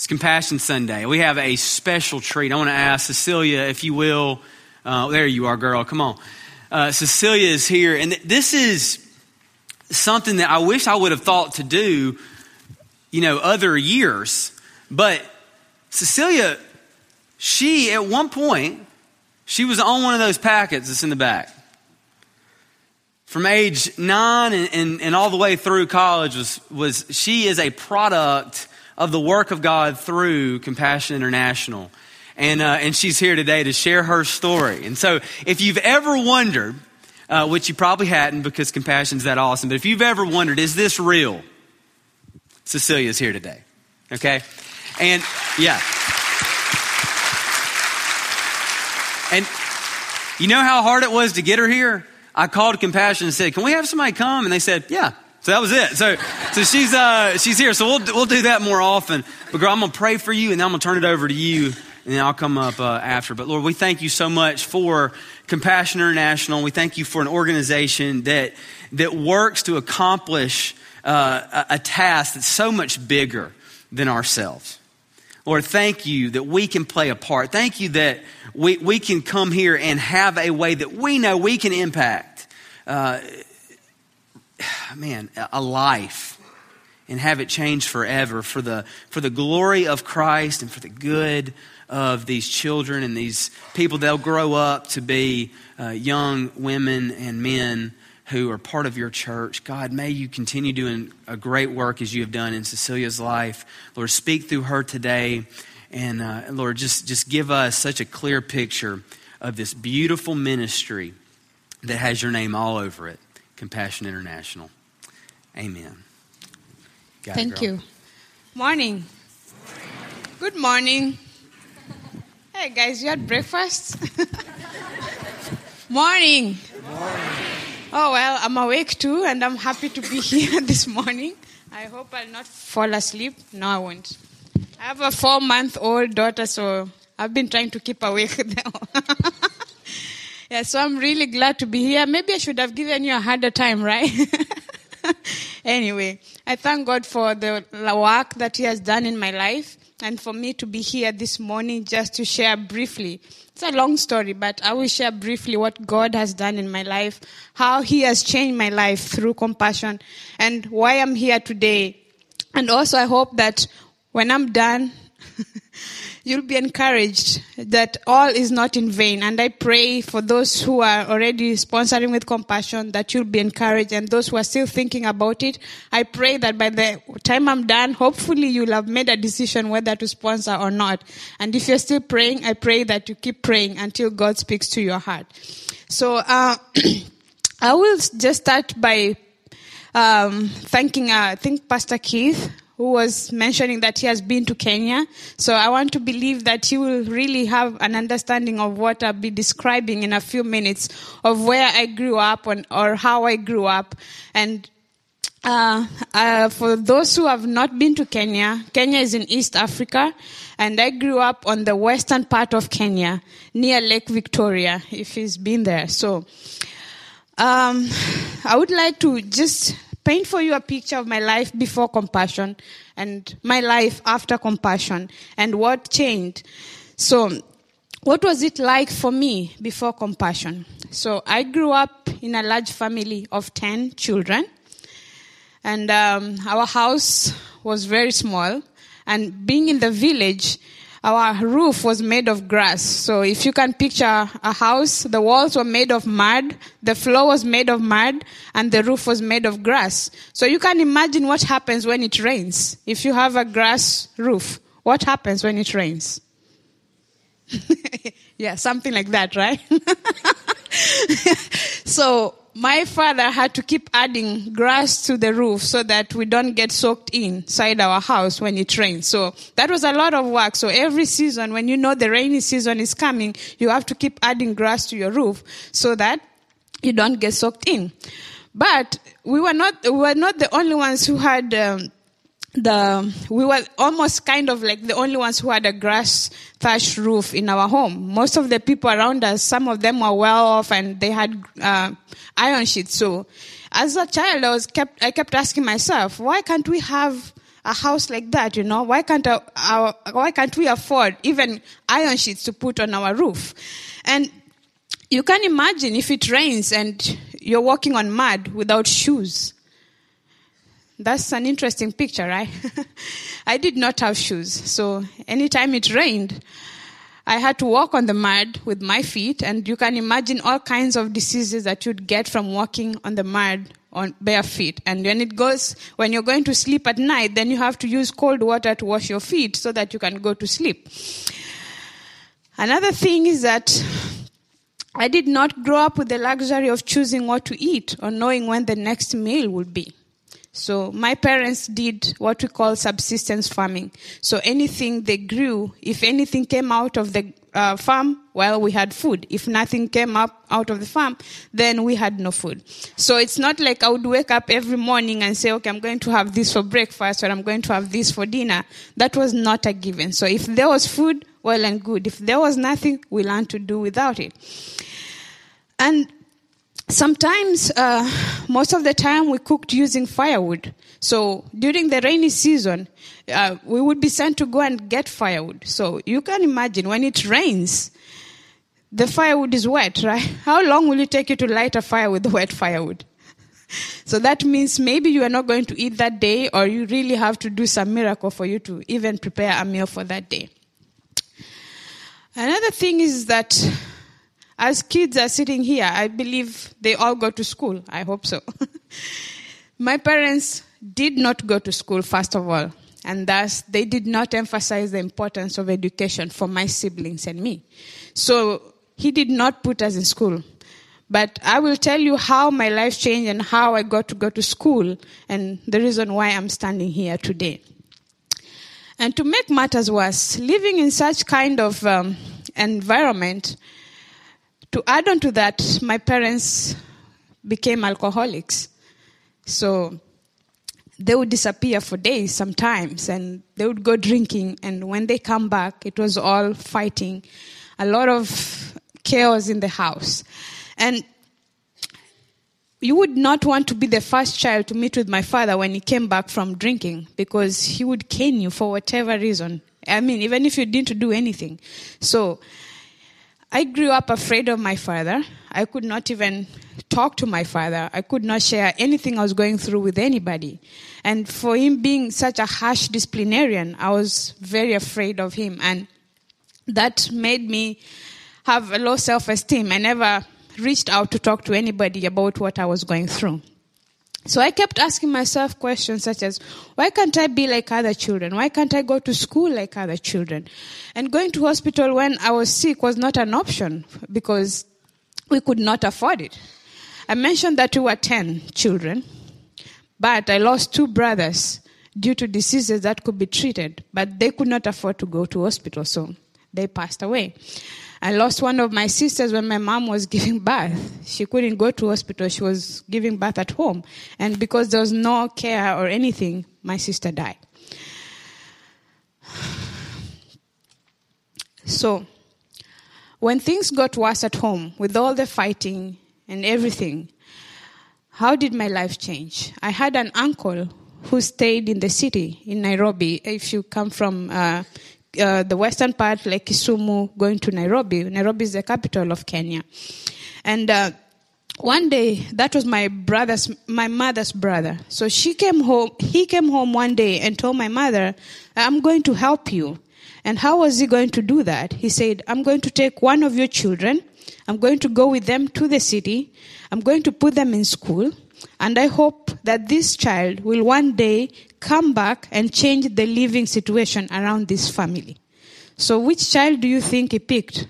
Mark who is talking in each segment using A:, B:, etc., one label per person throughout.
A: Compassion Sunday. We have a special treat. I want to ask Cecilia, if you will. There you are, girl. Come on. Cecilia is here. And this is something that I wish I would have thought to do, other years. But Cecilia, she, at one point, she was on one of those packets that's in the back. From age 9 and all the way through college was she is a product of the work of God through Compassion International. And she's here today to share her story. And so if you've ever wondered, which you probably hadn't because Compassion's that awesome, but if you've ever wondered, is this real? Cecilia's here today. Okay? And yeah. And you know how hard it was to get her here? I called Compassion and said, "Can we have somebody come?" And they said, "Yeah." So that was it. So she's here. So we'll do that more often. But girl, I'm going to pray for you, and then I'm going to turn it over to you, and then I'll come up after. But Lord, we thank you so much for Compassion International. We thank you for an organization that works to accomplish a task that's so much bigger than ourselves. Lord, thank you that we can play a part. Thank you that we can come here and have a way that we know we can impact a life and have it change forever for the glory of Christ and for the good of these children and these people. They'll grow up to be young women and men who are part of your church. God, may you continue doing a great work as you have done in Cecilia's life. Lord, speak through her today. And Lord, just give us such a clear picture of this beautiful ministry that has your name all over it. Compassion International. Amen.
B: Thank you. Morning. Good morning. Hey guys, you had breakfast? Morning.
C: Good morning.
B: Oh well, I'm awake too, and I'm happy to be here this morning. I hope I'll not fall asleep. No, I won't. I have a 4-month-old daughter, so I've been trying to keep awake now. Yeah, so I'm really glad to be here. Maybe I should have given you a harder time, right? Anyway, I thank God for the work that He has done in my life and for me to be here this morning just to share briefly. It's a long story, but I will share briefly what God has done in my life, how He has changed my life through Compassion, and why I'm here today. And also I hope that when I'm done, you'll be encouraged that all is not in vain. And I pray for those who are already sponsoring with Compassion that you'll be encouraged. And those who are still thinking about it, I pray that by the time I'm done, hopefully you'll have made a decision whether to sponsor or not. And if you're still praying, I pray that you keep praying until God speaks to your heart. So I will just start by thanking, I think, Pastor Keith, who was mentioning that he has been to Kenya. So I want to believe that he will really have an understanding of what I'll be describing in a few minutes of where I grew up or how I grew up. And for those who have not been to Kenya, Kenya is in East Africa. And I grew up on the western part of Kenya, near Lake Victoria, if he's been there. So I would like to just paint for you a picture of my life before Compassion and my life after Compassion and what changed. So what was it like for me before Compassion? So I grew up in a large family of 10 children, and our house was very small, and being in the village, our roof was made of grass. So if you can picture a house, the walls were made of mud, the floor was made of mud, and the roof was made of grass. So you can imagine what happens when it rains. If you have a grass roof, what happens when it rains? Yeah, something like that, right? So my father had to keep adding grass to the roof so that we don't get soaked inside our house when it rains. So that was a lot of work. So every season, when you know the rainy season is coming, you have to keep adding grass to your roof so that you don't get soaked in. But we were not the only ones who had we were almost kind of like the only ones who had a grass thatched roof in our home. Most of the people around us, some of them were well off and they had iron sheets. So as a child, I kept asking myself, why can't we have a house like that, Why can't we afford even iron sheets to put on our roof? And you can imagine if it rains and you're walking on mud without shoes. That's an interesting picture, right? I did not have shoes. So anytime it rained, I had to walk on the mud with my feet. And you can imagine all kinds of diseases that you'd get from walking on the mud on bare feet. And when you're going to sleep at night, then you have to use cold water to wash your feet so that you can go to sleep. Another thing is that I did not grow up with the luxury of choosing what to eat or knowing when the next meal would be. So my parents did what we call subsistence farming. So anything they grew, if anything came out of the farm, well, we had food. If nothing came up out of the farm, then we had no food. So it's not like I would wake up every morning and say, okay, I'm going to have this for breakfast or I'm going to have this for dinner. That was not a given. So if there was food, well and good. If there was nothing, we learned to do without it. And sometimes, most of the time, we cooked using firewood. So during the rainy season, we would be sent to go and get firewood. So you can imagine when it rains, the firewood is wet, right? How long will it take you to light a fire with wet firewood? So that means maybe you are not going to eat that day, or you really have to do some miracle for you to even prepare a meal for that day. Another thing is that as kids are sitting here, I believe they all go to school. I hope so. My parents did not go to school, first of all, and thus they did not emphasize the importance of education for my siblings and me. So he did not put us in school. But I will tell you how my life changed and how I got to go to school and the reason why I'm standing here today. And to make matters worse, living in such kind of environment, to add on to that, my parents became alcoholics. So they would disappear for days sometimes, and they would go drinking. And when they come back, it was all fighting, a lot of chaos in the house. And you would not want to be the first child to meet with my father when he came back from drinking, because he would cane you for whatever reason. I mean, even if you didn't do anything. So I grew up afraid of my father. I could not even talk to my father. I could not share anything I was going through with anybody. And for him being such a harsh disciplinarian, I was very afraid of him. And that made me have a low self-esteem. I never reached out to talk to anybody about what I was going through. So I kept asking myself questions such as, why can't I be like other children? Why can't I go to school like other children? And going to hospital when I was sick was not an option because we could not afford it. I mentioned that we were 10 children, but I lost 2 brothers due to diseases that could be treated, but they could not afford to go to hospital, so they passed away. I lost one of my sisters when my mom was giving birth. She couldn't go to hospital. She was giving birth at home. And because there was no care or anything, my sister died. So, when things got worse at home, with all the fighting and everything, how did my life change? I had an uncle who stayed in the city, in Nairobi. If you come from the western part, like Kisumu, going to Nairobi. Nairobi is the capital of Kenya. And one day, that was my mother's brother. So he came home one day and told my mother, I'm going to help you. And how was he going to do that? He said, I'm going to take one of your children. I'm going to go with them to the city. I'm going to put them in school. And I hope that this child will one day come back and change the living situation around this family. So which child do you think he picked?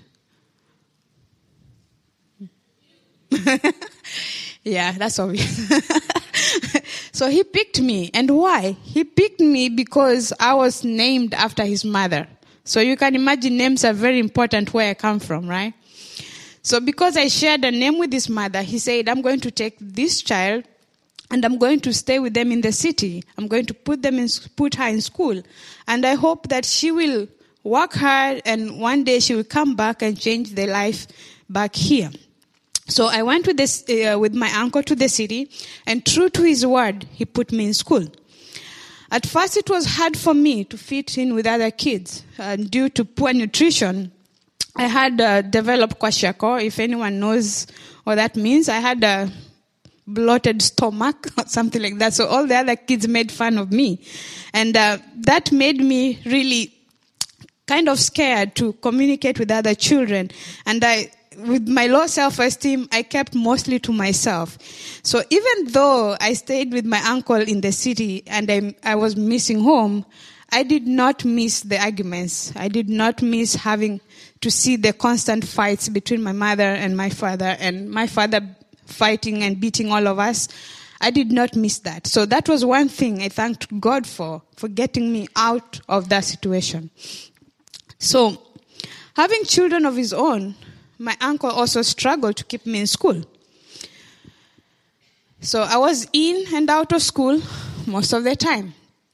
B: Yeah, that's obvious. So he picked me. And why? He picked me because I was named after his mother. So you can imagine names are very important where I come from, right? So because I shared a name with his mother, he said, I'm going to take this child and I'm going to stay with them in the city. I'm going to put her in school. And I hope that she will work hard and one day she will come back and change their life back here. So I went with my uncle to the city, and true to his word, he put me in school. At first, it was hard for me to fit in with other kids. Due to poor nutrition, I had developed kwashiorkor. If anyone knows what that means, I had a bloated stomach or something like that. So all the other kids made fun of me. And that made me really kind of scared to communicate with other children. And with my low self-esteem, I kept mostly to myself. So even though I stayed with my uncle in the city and I was missing home, I did not miss the arguments. I did not miss having to see the constant fights between my mother and my father fighting and beating all of us. I did not miss that. So that was one thing I thanked God for getting me out of that situation. So having children of his own, my uncle also struggled to keep me in school. So I was in and out of school most of the time.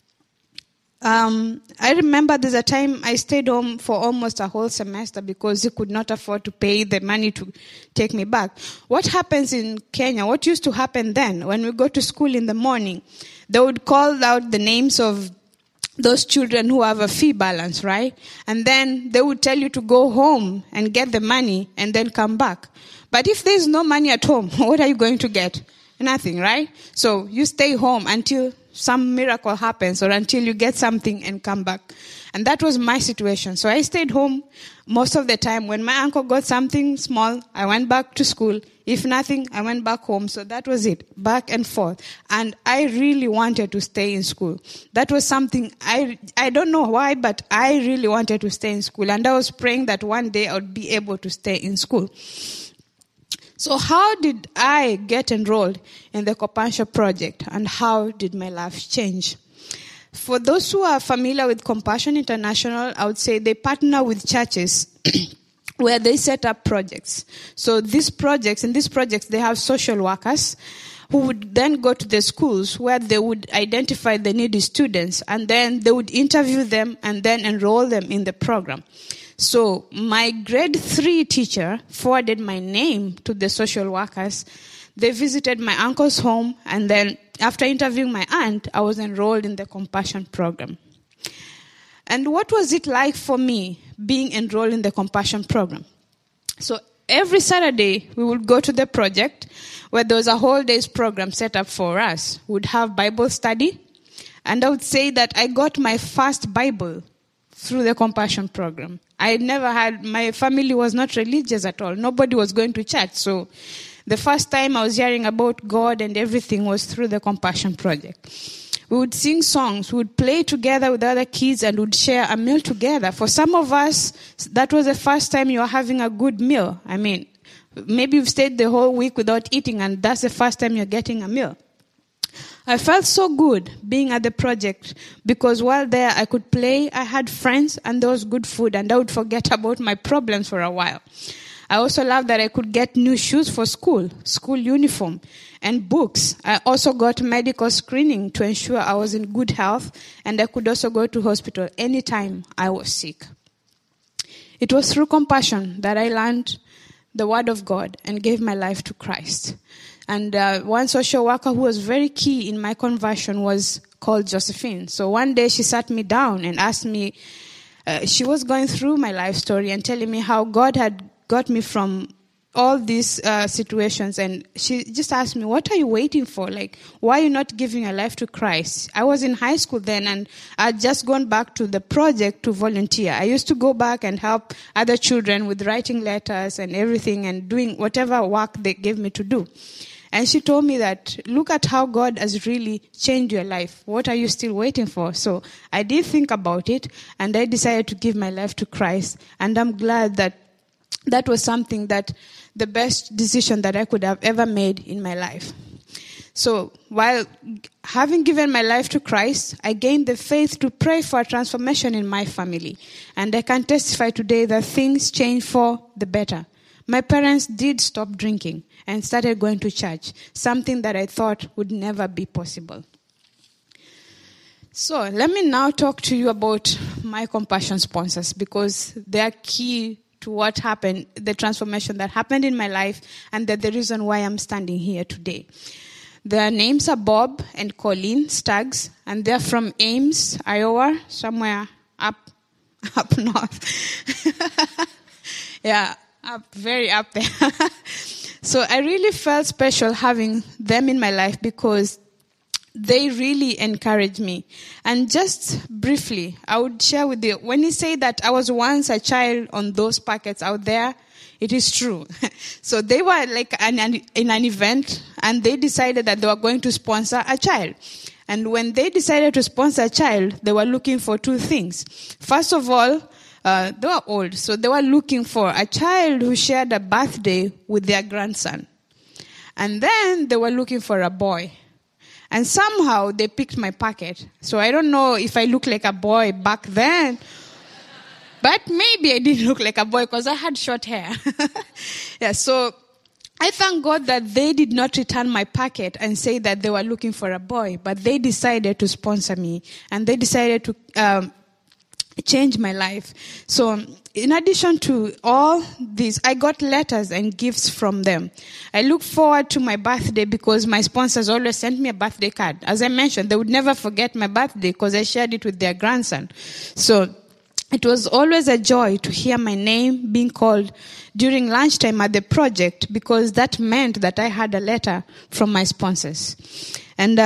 B: I remember there's a time I stayed home for almost a whole semester because he could not afford to pay the money to take me back. What happens in Kenya, what used to happen then, when we go to school in the morning, they would call out the names of those children who have a fee balance, right? And then they would tell you to go home and get the money and then come back. But if there's no money at home, what are you going to get? Nothing, right? So you stay home until some miracle happens or until you get something and come back. And that was my situation. So I stayed home most of the time. When my uncle got something small, I went back to school. If nothing, I went back home. So that was it, back and forth. And I really wanted to stay in school. That was something, I don't know why, but I really wanted to stay in school. And I was praying that one day I would be able to stay in school. So how did I get enrolled in the Compassion Project, and how did my life change? For those who are familiar with Compassion International, I would say they partner with churches where they set up projects. So in these projects, they have social workers who would then go to the schools where they would identify the needy students, and then they would interview them and then enroll them in the program. So my grade 3 teacher forwarded my name to the social workers. They visited my uncle's home, and then after interviewing my aunt, I was enrolled in the Compassion program. And what was it like for me being enrolled in the Compassion program? So every Saturday, we would go to the project where there was a whole day's program set up for us. We would have Bible study, and I would say that I got my first Bible through the Compassion program. My family was not religious at all. Nobody was going to church. So the first time I was hearing about God and everything was through the Compassion Project. We would sing songs, we would play together with other kids, and would share a meal together. For some of us, that was the first time you were having a good meal. I mean, maybe you've stayed the whole week without eating, and that's the first time you're getting a meal. I felt so good being at the project because while there I could play, I had friends, and there was good food, and I would forget about my problems for a while. I also loved that I could get new shoes for school uniform, and books. I also got medical screening to ensure I was in good health, and I could also go to hospital anytime I was sick. It was through Compassion that I learned the Word of God and gave my life to Christ. And one social worker who was very key in my conversion was called Josephine. So one day she sat me down and asked me, she was going through my life story and telling me how God had got me from all these situations. And she just asked me, what are you waiting for? Like, why are you not giving your life to Christ? I was in high school then, and I'd just gone back to the project to volunteer. I used to go back and help other children with writing letters and everything and doing whatever work they gave me to do. And she told me that, look at how God has really changed your life. What are you still waiting for? So I did think about it, and I decided to give my life to Christ. And I'm glad that that was something that the best decision that I could have ever made in my life. So while having given my life to Christ, I gained the faith to pray for a transformation in my family. And I can testify today that things changed for the better. My parents did stop drinking and started going to church, something that I thought would never be possible. So let me now talk to you about my Compassion sponsors, because they are key to what happened, the transformation that happened in my life, and that the reason why I'm standing here today. Their names are Bob and Colleen Staggs, and they're from Ames, Iowa, somewhere up north. Yeah, very up there. So I really felt special having them in my life because they really encouraged me. And just briefly, I would share with you, when you say that I was once a child on those packets out there, it is true. So they were like in an event, and they decided that they were going to sponsor a child. And when they decided to sponsor a child, they were looking for two things. First of all, they were old, so they were looking for a child who shared a birthday with their grandson. And then they were looking for a boy. And somehow they picked my packet. So I don't know if I look like a boy back then, but maybe I didn't look like a boy because I had short hair. Yeah, so I thank God that they did not return my packet and say that they were looking for a boy, but they decided to sponsor me, and they decided to change my life. So in addition to all this, I got letters and gifts from them. I look forward to my birthday because my sponsors always sent me a birthday card. As I mentioned, they would never forget my birthday because I shared it with their grandson. So it was always a joy to hear my name being called during lunchtime at the project because that meant that I had a letter from my sponsors. And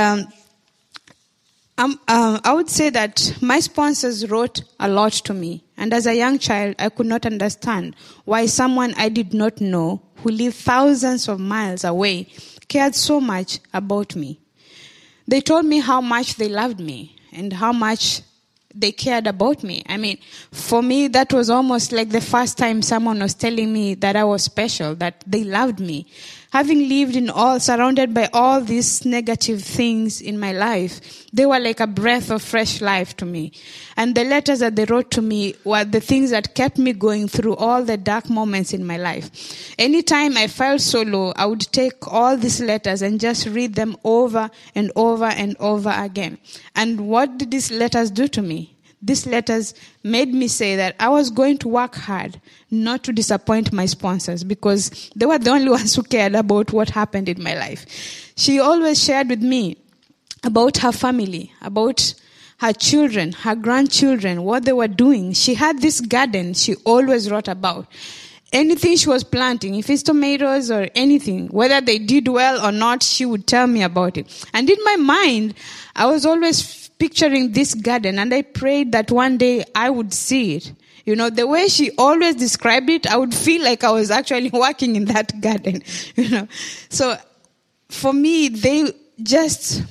B: I would say that my sponsors wrote a lot to me. And as a young child, I could not understand why someone I did not know, who lived thousands of miles away, cared so much about me. They told me how much they loved me and how much they cared about me. I mean, for me, that was almost like the first time someone was telling me that I was special, that they loved me. Having lived surrounded by all these negative things in my life, they were like a breath of fresh life to me. And the letters that they wrote to me were the things that kept me going through all the dark moments in my life. Anytime I felt so low, I would take all these letters and just read them over and over and over again. And what did these letters do to me? These letters made me say that I was going to work hard not to disappoint my sponsors because they were the only ones who cared about what happened in my life. She always shared with me about her family, about her children, her grandchildren, what they were doing. She had this garden she always wrote about. Anything she was planting, if it's tomatoes or anything, whether they did well or not, she would tell me about it. And in my mind, I was always picturing this garden, and I prayed that one day I would see it. You know, the way she always described it, I would feel like I was actually working in that garden, you know. So for me, they just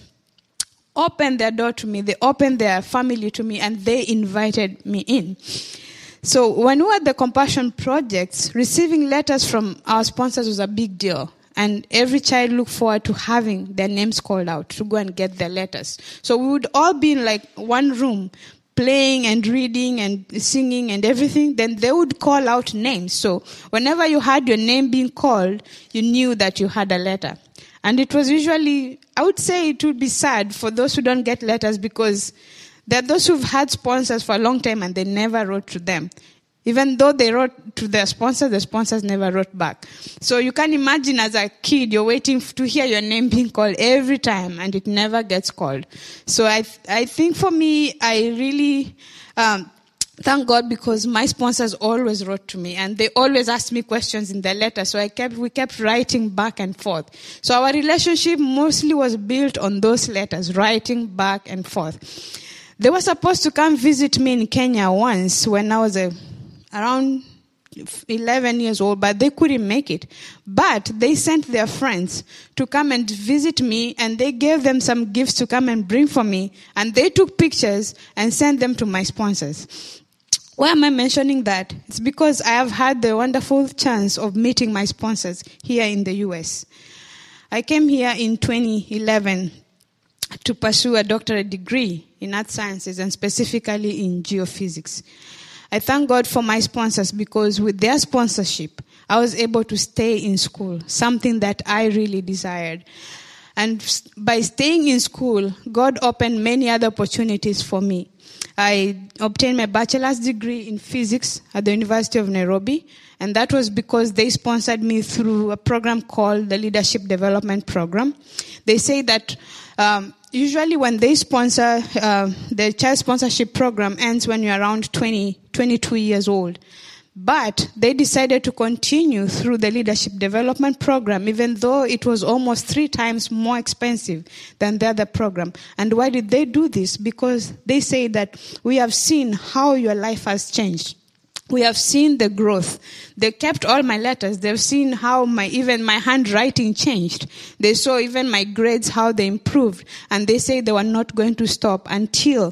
B: opened their door to me. They opened their family to me, and they invited me in. So when we were at the Compassion Projects, receiving letters from our sponsors was a big deal. And every child looked forward to having their names called out to go and get their letters. So we would all be in like one room playing and reading and singing and everything. Then they would call out names. So whenever you had your name being called, you knew that you had a letter. And it was usually, I would say it would be sad for those who don't get letters because there are those who've had sponsors for a long time and they never wrote to them. Even though they wrote to their sponsors, the sponsors never wrote back. So you can imagine as a kid, you're waiting to hear your name being called every time, and it never gets called. So I think for me, I really thank God because my sponsors always wrote to me, and they always asked me questions in their letter. So we kept writing back and forth. So our relationship mostly was built on those letters, writing back and forth. They were supposed to come visit me in Kenya once when I was around 11 years old, but they couldn't make it. But they sent their friends to come and visit me, and they gave them some gifts to come and bring for me, and they took pictures and sent them to my sponsors. Why am I mentioning that? It's because I have had the wonderful chance of meeting my sponsors here in the U.S. I came here in 2011 to pursue a doctorate degree in earth sciences and specifically in geophysics. I thank God for my sponsors because with their sponsorship, I was able to stay in school, something that I really desired. And by staying in school, God opened many other opportunities for me. I obtained my bachelor's degree in physics at the University of Nairobi, and that was because they sponsored me through a program called the Leadership Development Program. they say that usually when they sponsor, the child sponsorship program ends when you're around 22 years old. But they decided to continue through the leadership development program, even though it was almost 3 times more expensive than the other program. And why did they do this? Because they say that we have seen how your life has changed. We have seen the growth. They kept all my letters. They've seen how even my handwriting changed. They saw even my grades, how they improved. And they say they were not going to stop until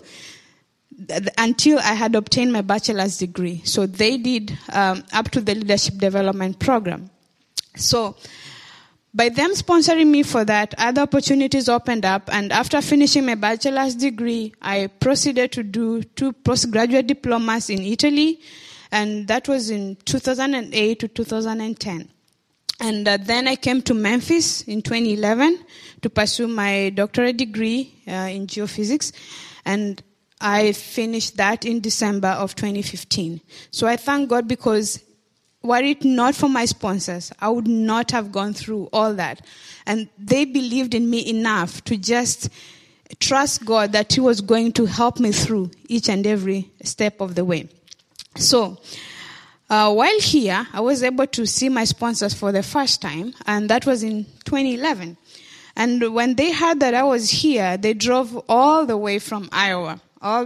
B: I had obtained my bachelor's degree. So they did up to the leadership development program. So by them sponsoring me for that, other opportunities opened up. And after finishing my bachelor's degree, I proceeded to do 2 postgraduate diplomas in Italy. And that was in 2008 to 2010. And then I came to Memphis in 2011 to pursue my doctorate degree in geophysics. And I finished that in December of 2015. So I thank God, because were it not for my sponsors, I would not have gone through all that. And they believed in me enough to just trust God that He was going to help me through each and every step of the way. So while here, I was able to see my sponsors for the first time, and that was in 2011. And when they heard that I was here, they drove all the way from Iowa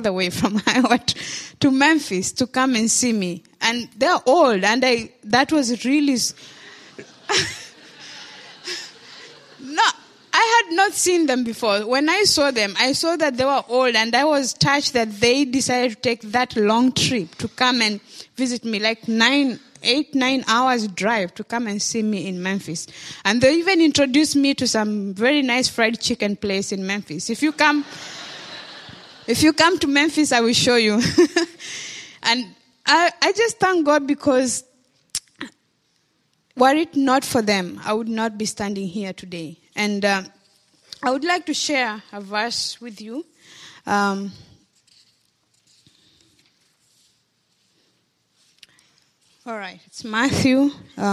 B: to Memphis to come and see me. And they're old, and that was really... No, I had not seen them before. When I saw them, I saw that they were old, and I was touched that they decided to take that long trip to come and visit me, like 9 hours drive to come and see me in Memphis. And they even introduced me to some very nice fried chicken place in Memphis. If you come to Memphis, I will show you. And I just thank God, because were it not for them, I would not be standing here today. And I would like to share a verse with you. All right, it's Matthew.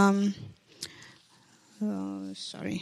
B: It's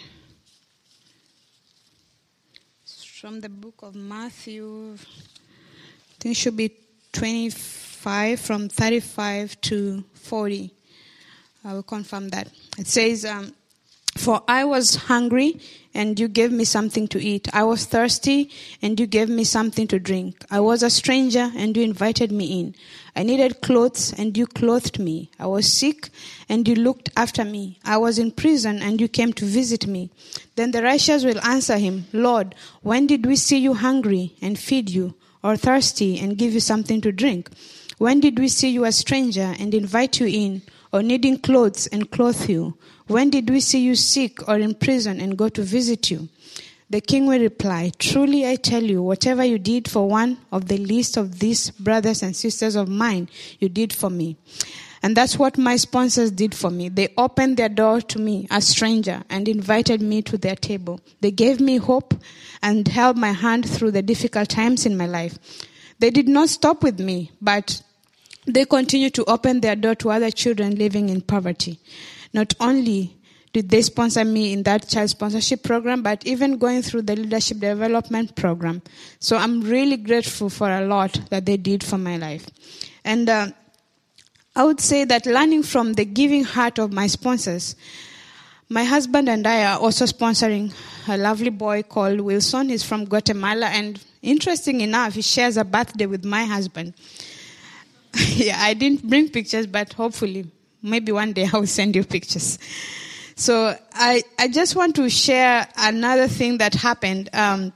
B: from the book of Matthew. I think it should be 25, from 35 to 40. I will confirm that. It says, for I was hungry, and you gave me something to eat. I was thirsty, and you gave me something to drink. I was a stranger, and you invited me in. I needed clothes, and you clothed me. I was sick, and you looked after me. I was in prison, and you came to visit me. Then the righteous will answer him, Lord, when did we see you hungry and feed you, or thirsty and give you something to drink? When did we see you a stranger and invite you in, or needing clothes and clothe you? When did we see you sick or in prison and go to visit you? The king will reply, truly I tell you, whatever you did for one of the least of these brothers and sisters of mine, you did for me. And that's what my sponsors did for me. They opened their door to me, a stranger, and invited me to their table. They gave me hope and held my hand through the difficult times in my life. They did not stop with me, but they continued to open their door to other children living in poverty. Not only did they sponsor me in that child sponsorship program, but even going through the leadership development program. So I'm really grateful for a lot that they did for my life. And I would say that learning from the giving heart of my sponsors, my husband and I are also sponsoring a lovely boy called Wilson. He's from Guatemala, and interesting enough, he shares a birthday with my husband. Yeah, I didn't bring pictures, but hopefully, maybe one day I will send you pictures. So I just want to share another thing that happened.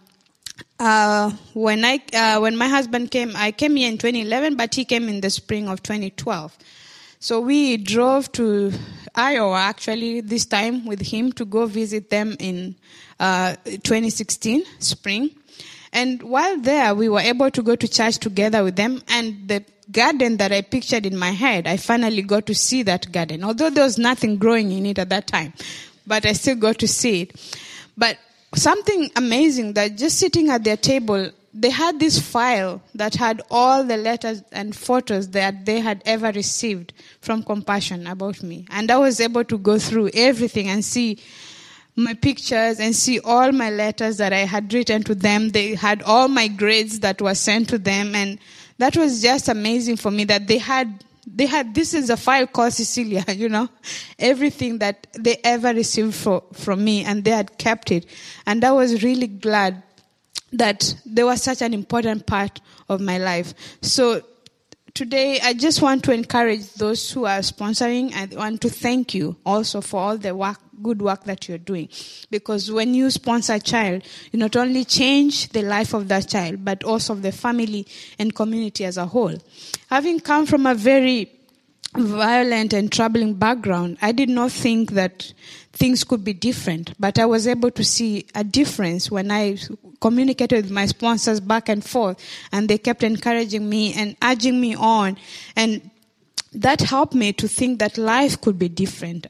B: When my husband came, I came here in 2011, but he came in the spring of 2012. So we drove to Iowa, actually, this time with him to go visit them in 2016, spring. And while there, we were able to go to church together with them. And the garden that I pictured in my head, I finally got to see that garden. Although there was nothing growing in it at that time, but I still got to see it. But something amazing that just sitting at their table, they had this file that had all the letters and photos that they had ever received from Compassion about me. And I was able to go through everything and see my pictures and see all my letters that I had written to them. They had all my grades that were sent to them, and that was just amazing for me that they had, this is a file called Cecilia, everything that they ever received from me, and they had kept it. And I was really glad that they were such an important part of my life. So today, I just want to encourage those who are sponsoring. I want to thank you also for all the good work that you're doing. Because when you sponsor a child, you not only change the life of that child, but also of the family and community as a whole. Having come from a very violent and troubling background, I did not think that things could be different, but I was able to see a difference when I communicated with my sponsors back and forth, and they kept encouraging me and urging me on, and that helped me to think that life could be different.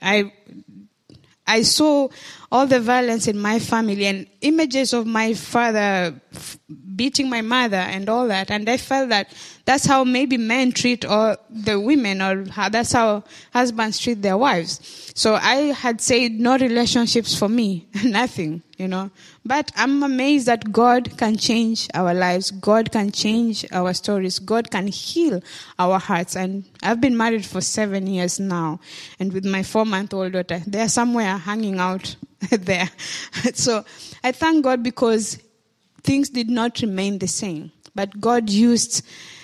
B: I saw all the violence in my family and images of my father beating my mother and all that. And I felt that that's how maybe men treat all the women, or that's how husbands treat their wives. So I had said no relationships for me, nothing, But I'm amazed that God can change our lives. God can change our stories. God can heal our hearts. And I've been married for 7 years now. And with my 4-month-old daughter, they're somewhere hanging out there. So I thank God because things did not remain the same. But God used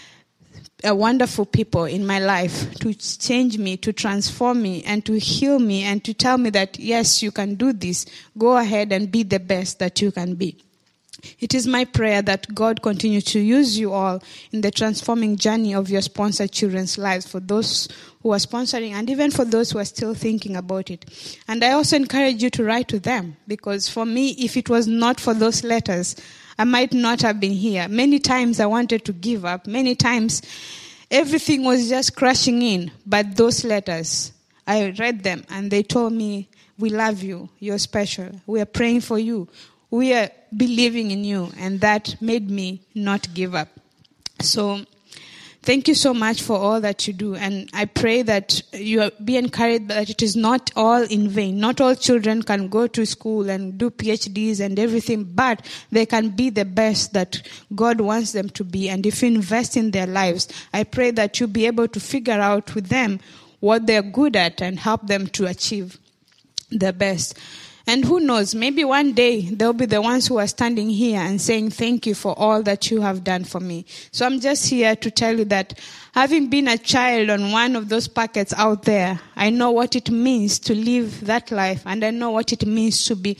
B: wonderful people in my life to change me, to transform me, and to heal me, and to tell me that, yes, you can do this. Go ahead and be the best that you can be. It is my prayer that God continue to use you all in the transforming journey of your sponsored children's lives, for those who are sponsoring and even for those who are still thinking about it. And I also encourage you to write to them, because for me, if it was not for those letters, I might not have been here. Many times I wanted to give up. Many times everything was just crashing in. But those letters, I read them and they told me, we love you. You're special. We are praying for you. We are believing in you. And that made me not give up. So thank you so much for all that you do. And I pray that you be encouraged that it is not all in vain. Not all children can go to school and do PhDs and everything, but they can be the best that God wants them to be. And if you invest in their lives, I pray that you'll be able to figure out with them what they're good at and help them to achieve the best. And who knows, maybe one day they'll be the ones who are standing here and saying, thank you for all that you have done for me. So I'm just here to tell you that having been a child on one of those packets out there, I know what it means to live that life, and I know what it means to be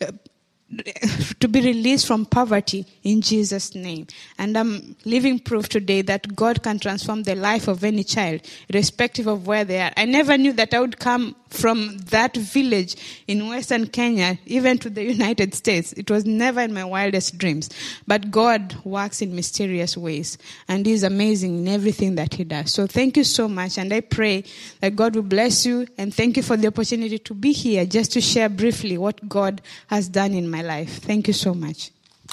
B: released from poverty in Jesus' name. And I'm living proof today that God can transform the life of any child, irrespective of where they are. I never knew that I would come from that village in Western Kenya, even to the United States. It was never in my wildest dreams. But God works in mysterious ways, and He's amazing in everything that He does. So thank you so much, and I pray that God will bless you, and thank you for the opportunity to be here just to share briefly what God has done in my life. Thank you so much.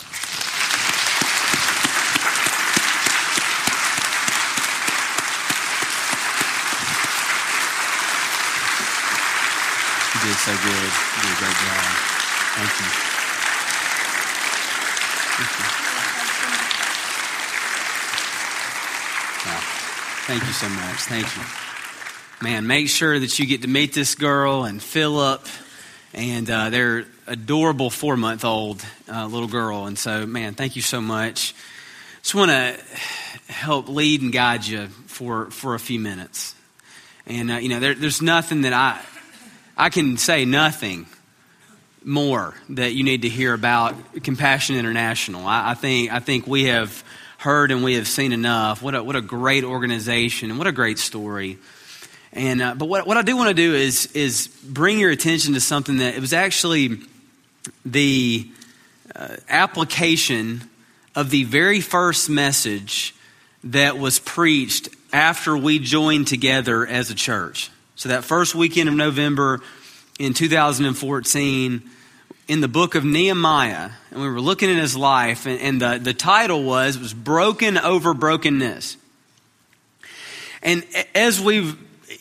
A: You did so good. You did a great job. Thank you. Wow. Thank you so much. Thank you. Man, make sure that you get to meet this girl and Philip. And they're adorable 4-month-old little girl. And so, man, thank you so much. Just want to help lead and guide you for a few minutes. And, there's nothing that I can say nothing more that you need to hear about Compassion International. I think we have heard and we have seen enough. What a great organization and what a great story. And but what I do want to do is bring your attention to something that it was actually the application of the very first message that was preached after we joined together as a church. So that first weekend of November in 2014, in the book of Nehemiah, and we were looking at his life, and the title was Broken Over Brokenness. And as we've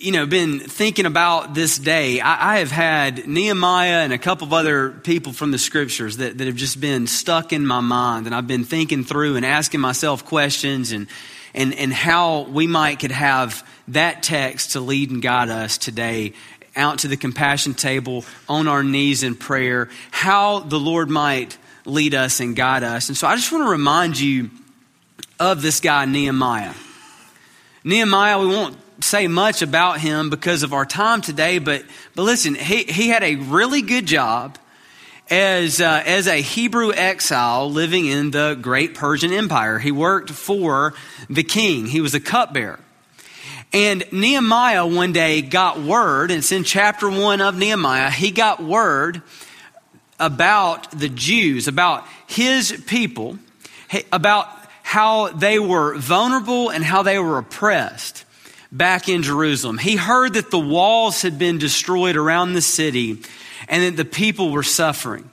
A: been thinking about this day, I have had Nehemiah and a couple of other people from the scriptures that have just been stuck in my mind. And I've been thinking through and asking myself questions and how we could have that text to lead and guide us today out to the compassion table, on our knees in prayer, how the Lord might lead us and guide us. And so I just want to remind you of this guy, Nehemiah. Nehemiah, we won't say much about him because of our time today, but listen, he had a really good job as a Hebrew exile living in the great Persian Empire. He worked for the king. He was a cupbearer. And Nehemiah one day got word, and it's in chapter 1 of Nehemiah, he got word about the Jews, about his people, about how they were vulnerable and how they were oppressed back in Jerusalem. He heard that the walls had been destroyed around the city and that the people were suffering.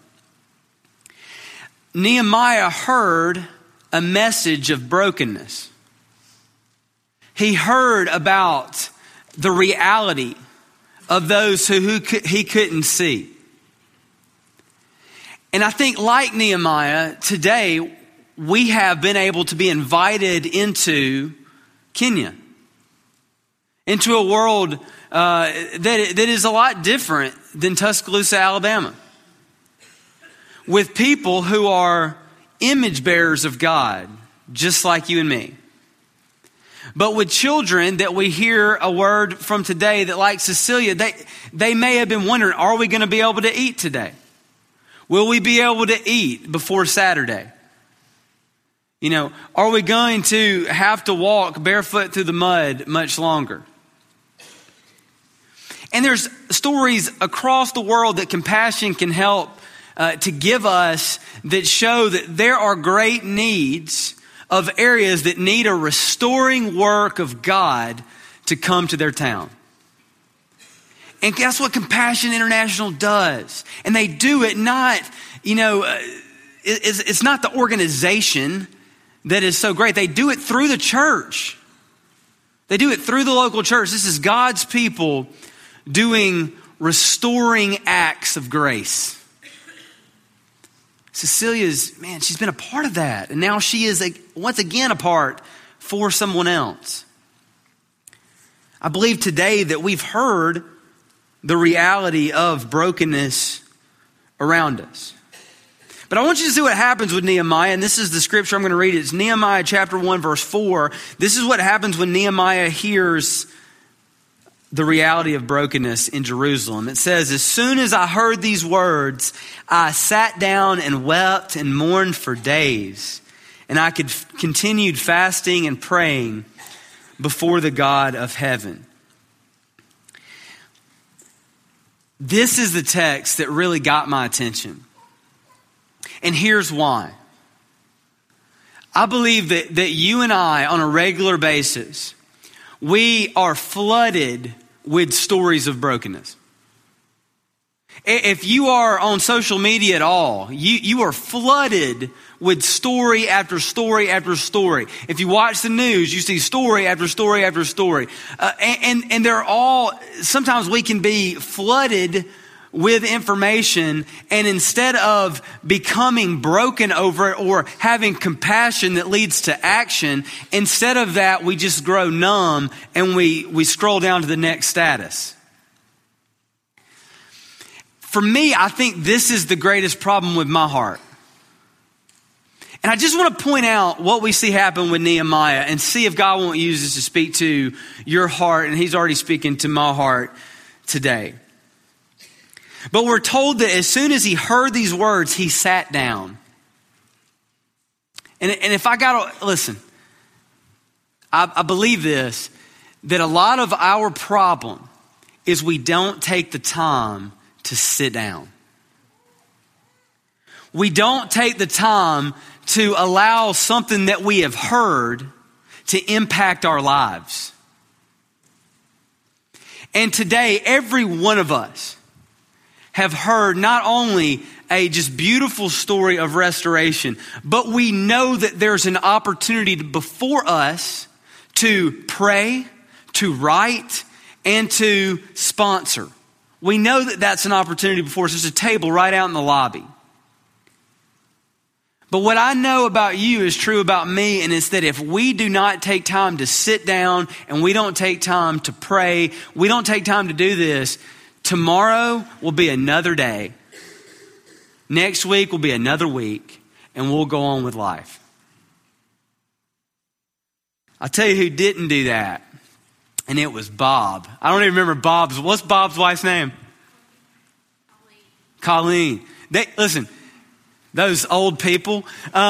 A: Nehemiah heard a message of brokenness. He heard about the reality of those who he couldn't see. And I think, like Nehemiah, today we have been able to be invited into Kenya, into a world that is a lot different than Tuscaloosa, Alabama, with people who are image bearers of God, just like you and me. But with children that we hear a word from today that, like Cecilia, they may have been wondering, are we going to be able to eat today? Will we be able to eat before Saturday? Are we going to have to walk barefoot through the mud much longer? And there's stories across the world that Compassion can help to give us that show that there are great needs of areas that need a restoring work of God to come to their town. And guess what Compassion International does? And they do it not, it's not the organization that is so great. They do it through the church. They do it through the local church. This is God's people doing restoring acts of grace. Cecilia's, she's been a part of that. And now she is once again a part for someone else. I believe today that we've heard the reality of brokenness around us. But I want you to see what happens with Nehemiah. And this is the scripture I'm going to read. It's Nehemiah chapter 1, verse 4. This is what happens when Nehemiah hears the reality of brokenness in Jerusalem. It says, as soon as I heard these words, I sat down and wept and mourned for days. And I continued fasting and praying before the God of heaven. This is the text that really got my attention. And here's why. I believe that you and I, on a regular basis, we are flooded with stories of brokenness. If you are on social media at all, you are flooded with story after story after story. If you watch the news, you see story after story after story. And they're all, sometimes we can be flooded with information, and instead of becoming broken over it or having compassion that leads to action, instead of that, we just grow numb and we scroll down to the next status. For me, I think this is the greatest problem with my heart. And I just want to point out what we see happen with Nehemiah and see if God won't use this to speak to your heart, and he's already speaking to my heart today. But we're told that as soon as he heard these words, he sat down. And if I got to, listen, I believe this, that a lot of our problem is we don't take the time to sit down. We don't take the time to allow something that we have heard to impact our lives. And today, every one of us have heard not only a just beautiful story of restoration, but we know that there's an opportunity before us to pray, to write, and to sponsor. We know that that's an opportunity before us. There's a table right out in the lobby. But what I know about you is true about me, and it's that if we do not take time to sit down and we don't take time to pray, we don't take time to do this, tomorrow will be another day. Next week will be another week, and we'll go on with life. I'll tell you who didn't do that, and it was Bob. I don't even remember what's Bob's wife's name? Colleen. Listen, those old people,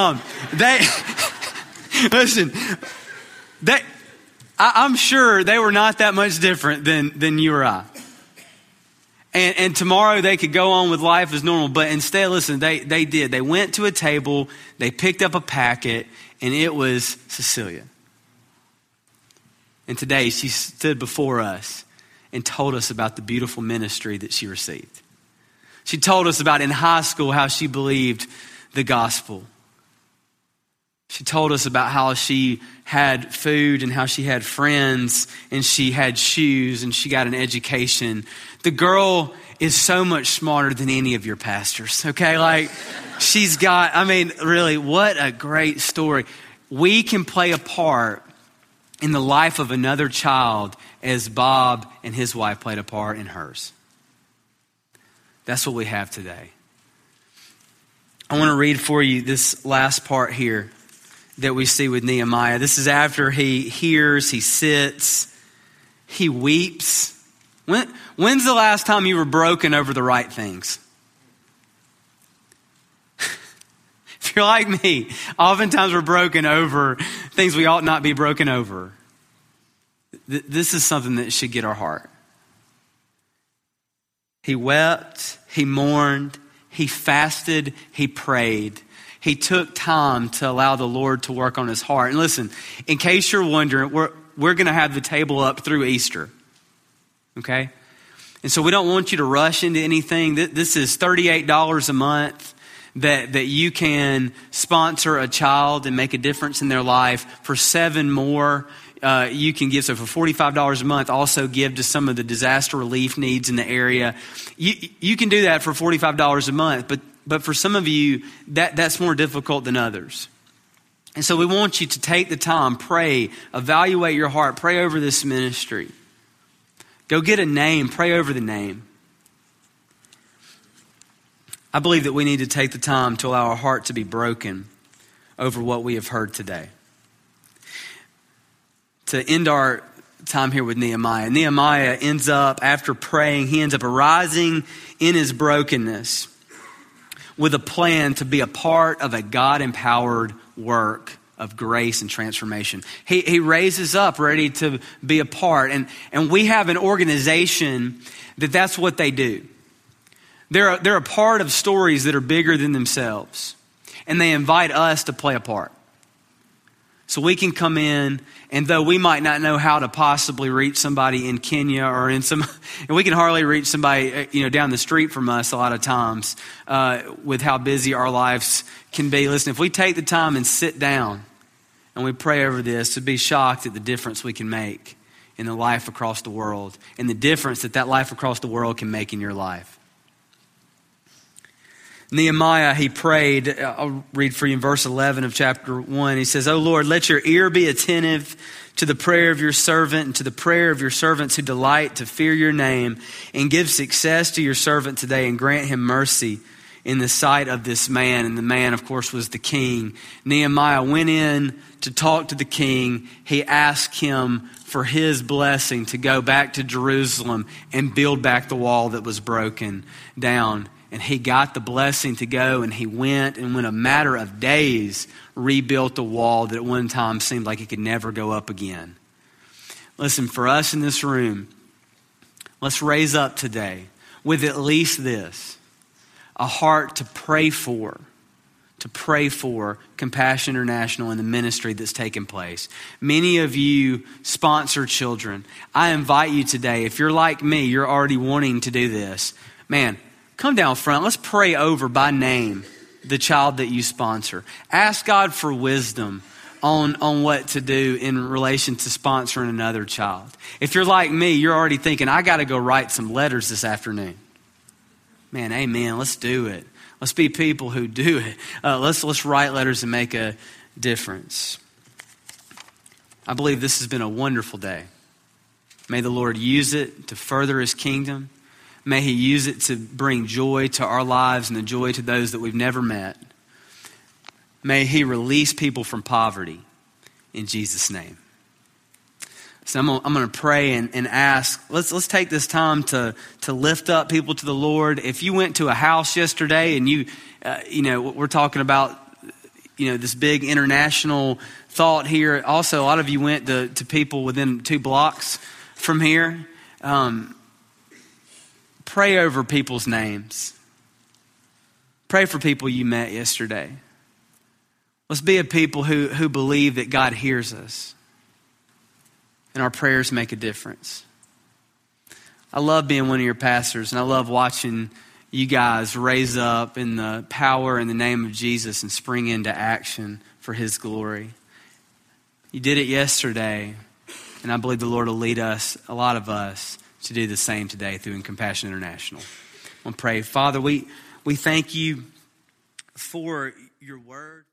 A: I'm sure they were not that much different than you or I. And tomorrow they could go on with life as normal. But instead, listen, they did. They went to a table, they picked up a packet, and it was Cecilia. And today she stood before us and told us about the beautiful ministry that she received. She told us about in high school how she believed the gospel. She told us about how she had food and how she had friends and she had shoes and she got an education. The girl is so much smarter than any of your pastors, okay? Like, she's got, really, what a great story. We can play a part in the life of another child as Bob and his wife played a part in hers. That's what we have today. I want to read for you this last part here that we see with Nehemiah. This is after he hears, he sits, he weeps. When's the last time you were broken over the right things? If you're like me, oftentimes we're broken over things we ought not be broken over. This is something that should get our heart. He wept, he mourned, he fasted, he prayed. He took time to allow the Lord to work on his heart. And listen, in case you're wondering, we're going to have the table up through Easter. Okay? And so we don't want you to rush into anything. This is $38 a month that you can sponsor a child and make a difference in their life. For 7 more, you can give. So for $45 a month, also give to some of the disaster relief needs in the area. You can do that for $45 a month, but for some of you, that's more difficult than others. And so we want you to take the time, pray, evaluate your heart, pray over this ministry. Go get a name, pray over the name. I believe that we need to take the time to allow our heart to be broken over what we have heard today. To end our time here with Nehemiah. Nehemiah ends up, after praying, he ends up arising in his brokenness with a plan to be a part of a God-empowered work of grace and transformation. He raises up ready to be a part. And we have an organization that's what they do. They're a part of stories that are bigger than themselves. And they invite us to play a part. So we can come in, and though we might not know how to possibly reach somebody in Kenya or and we can hardly reach somebody, down the street from us a lot of times, with how busy our lives can be. Listen, if we take the time and sit down and we pray over this, to be shocked at the difference we can make in the life across the world and the difference that life across the world can make in your life. Nehemiah, he prayed. I'll read for you in verse 11 of chapter 1. He says, "O Lord, let your ear be attentive to the prayer of your servant and to the prayer of your servants who delight to fear your name, and give success to your servant today, and grant him mercy in the sight of this man." And the man, of course, was the king. Nehemiah went in to talk to the king. He asked him for his blessing to go back to Jerusalem and build back the wall that was broken down. And he got the blessing to go, and he went, and in a matter of days, rebuilt a wall that at one time seemed like it could never go up again. Listen, for us in this room, let's raise up today with at least this, a heart to pray for Compassion International and the ministry that's taken place. Many of you sponsor children. I invite you today, if you're like me, you're already wanting to do this, man, come down front. Let's pray over by name the child that you sponsor. Ask God for wisdom on what to do in relation to sponsoring another child. If you're like me, you're already thinking, I got to go write some letters this afternoon. Man, amen. Let's do it. Let's be people who do it. Let's write letters and make a difference. I believe this has been a wonderful day. May the Lord use it to further his kingdom. May he use it to bring joy to our lives and the joy to those that we've never met. May he release people from poverty in Jesus' name. So I'm going to pray and ask, let's take this time to lift up people to the Lord. If you went to a house yesterday and we're talking about, this big international thought here. Also, a lot of you went to people within 2 blocks from here. Pray over people's names. Pray for people you met yesterday. Let's be a people who believe that God hears us and our prayers make a difference. I love being one of your pastors, and I love watching you guys raise up in the power and the name of Jesus and spring into action for his glory. You did it yesterday, and I believe the Lord will lead us, a lot of us, to do the same today through Compassion International. I want to pray. Father, we thank you for your word.